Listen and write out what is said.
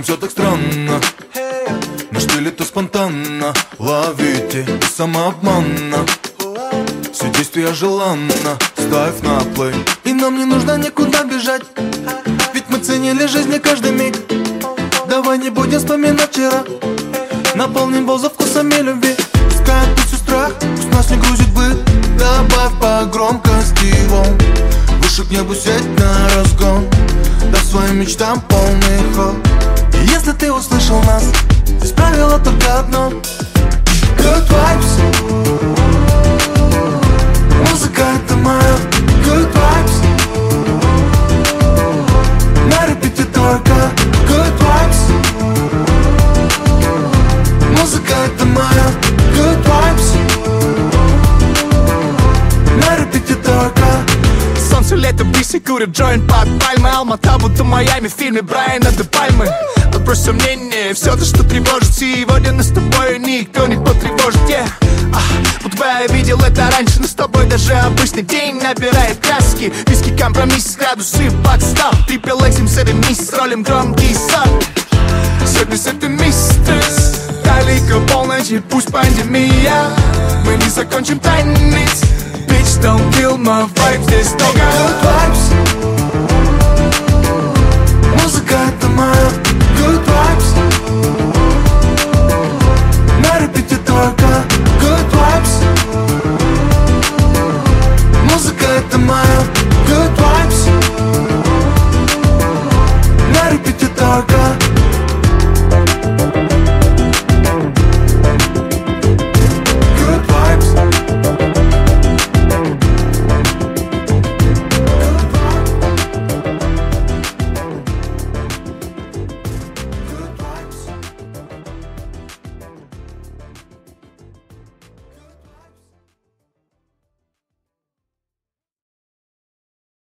нам все так странно. Мы штили то спонтанно, ловите без самообмана. Все действия желанно, ставь на плей. И нам не нужно никуда бежать, ведь мы ценили жизни каждый миг. Давай не будем вспоминать вчера, наполним воздух вкусами любви. Пускай отпустит страх, пусть нас не грузит быт. Добавь по громкости его, выше к небу сядь на разгон. Дай своим мечтам полный ход. И если ты услышал нас, здесь правило только одно: Good vibes. Музыка это моя. Good vibes. На репите только Good vibes. Музыка это моя. Good vibes. На репите только. Солнце, лето, брисы, курят джойнт под пальмы. Алмата, будто Майами в фильме Брайана де Пальмы. Отбрось сомнения, все то, что тревожит. Сегодня нас с тобой никто не потревожит, будто я видел это раньше, но с тобой даже обычный день набирает краски. Виски, компромисс, градусы подстав. Трипл эксим, сэви мисс, ролим громкий сон. Сегодня с этой мистерс далеко полночи, пусть пандемия. Мы не закончим танец. Bitch, don't kill my vibe, здесь только Good vibes.